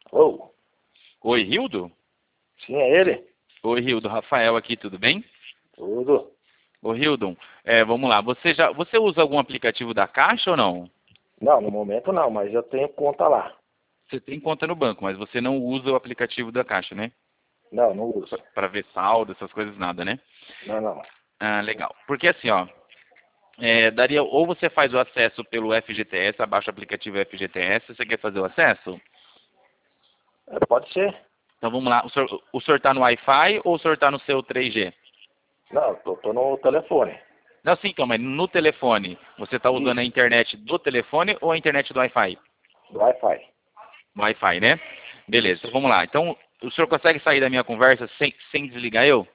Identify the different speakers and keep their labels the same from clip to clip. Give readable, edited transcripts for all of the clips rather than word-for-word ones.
Speaker 1: Ô,
Speaker 2: Oi, Rildo?
Speaker 1: sim, é ele?
Speaker 2: Oi, Rildo. Rafael aqui, tudo bem?
Speaker 1: Tudo.
Speaker 2: Ô, Hildon, vamos lá. Você usa algum aplicativo da Caixa ou não?
Speaker 1: Não, no momento não, mas eu tenho conta lá.
Speaker 2: Você tem conta no banco, mas você não usa o aplicativo da Caixa, né?
Speaker 1: Não, não uso.
Speaker 2: Para ver saldo, essas coisas, nada, né?
Speaker 1: Não, não.
Speaker 2: Ah, legal. Porque assim, ó, daria, ou você faz o acesso pelo FGTS, abaixa o aplicativo FGTS, você quer fazer o acesso?
Speaker 1: Pode ser.
Speaker 2: Então vamos lá. O senhor tá no Wi-Fi ou o senhor tá no seu 3G?
Speaker 1: Não, tô no telefone.
Speaker 2: Não, sim, então, mas no telefone, você está usando a
Speaker 1: Isso,
Speaker 2: internet do telefone ou a internet do Wi-Fi?
Speaker 1: do Wi-Fi.
Speaker 2: Wi-Fi, né? Beleza, então
Speaker 1: Isso.
Speaker 2: vamos lá. Então, o senhor consegue sair da minha conversa sem desligar eu?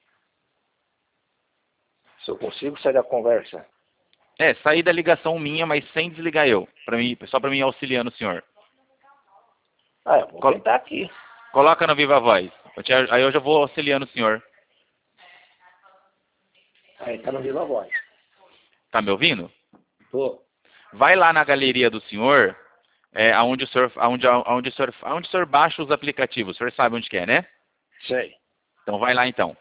Speaker 1: Se eu consigo sair da conversa.
Speaker 2: Sair da ligação minha, mas sem desligar eu. Só para mim auxiliando o senhor.
Speaker 1: Eu vou
Speaker 2: Col-
Speaker 1: tentar aqui.
Speaker 2: Coloca no Viva Voz. Aí eu já vou auxiliando o senhor.
Speaker 1: Aí, tá no Viva Voz.
Speaker 2: Tá me ouvindo?
Speaker 1: Tô.
Speaker 2: Vai lá na galeria do senhor, aonde o senhor baixa os aplicativos. O senhor sabe onde que é, né?
Speaker 1: Sei.
Speaker 2: Então vai lá então.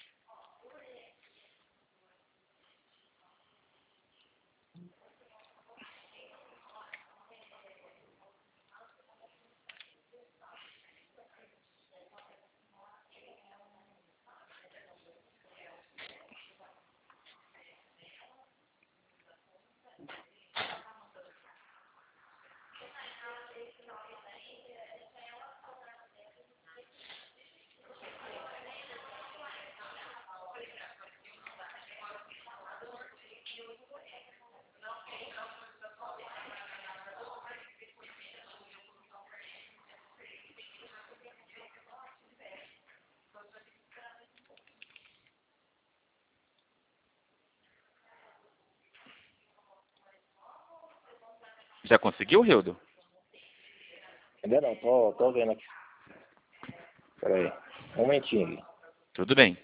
Speaker 2: Já conseguiu, Hildo?
Speaker 1: Ainda não, tô vendo aqui. Pera aí. Um momentinho aqui.
Speaker 2: Tudo bem.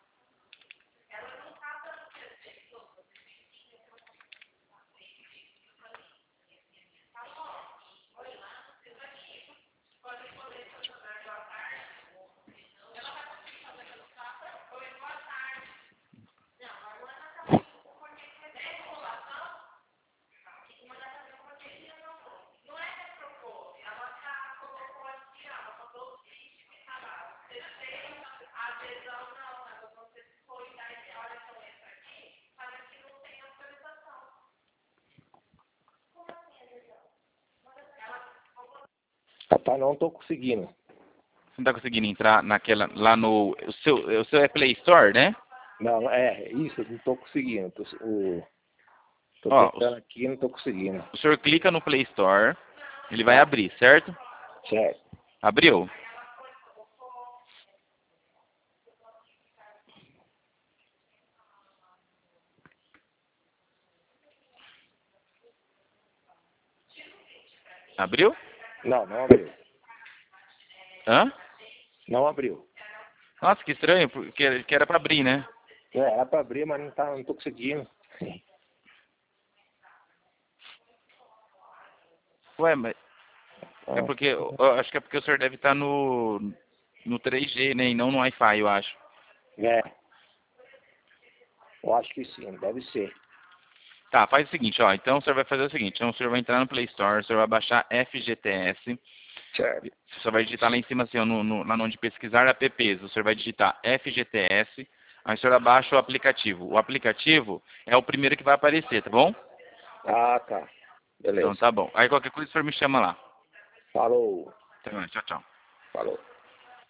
Speaker 1: Rapaz, não tô conseguindo.
Speaker 2: Você não está conseguindo entrar lá no... O seu é Play Store, né?
Speaker 1: Não, isso, eu não tô conseguindo. Tô
Speaker 2: Ó,
Speaker 1: tentando aqui e não tô conseguindo.
Speaker 2: o senhor clica no Play Store, ele vai
Speaker 1: Tá,
Speaker 2: abrir, certo?
Speaker 1: certo.
Speaker 2: Abriu. Abriu?
Speaker 1: Não, não abriu.
Speaker 2: Hã?
Speaker 1: Não abriu.
Speaker 2: Nossa, que estranho, porque que era para abrir, né?
Speaker 1: Era pra abrir, mas não tô conseguindo.
Speaker 2: Ué, mas é
Speaker 1: Ah,
Speaker 2: porque, eu acho que é porque o senhor deve estar no 3G, né? E não no Wi-Fi, eu acho.
Speaker 1: É, eu acho que sim, deve ser.
Speaker 2: Tá, faz o seguinte, ó. Então o senhor vai fazer o seguinte. Então o senhor vai entrar no Play Store, o senhor vai baixar FGTS.
Speaker 1: Certo.
Speaker 2: O senhor vai digitar lá em cima, assim, ó, lá onde pesquisar apps. O senhor vai digitar FGTS. Aí o senhor abaixa o aplicativo. O aplicativo é o primeiro que vai aparecer, tá bom?
Speaker 1: Ah, tá.
Speaker 2: Então
Speaker 1: Beleza.
Speaker 2: tá bom. Aí qualquer coisa o senhor me chama lá.
Speaker 1: Falou.
Speaker 2: Tá bom, tchau, tchau.
Speaker 1: Falou.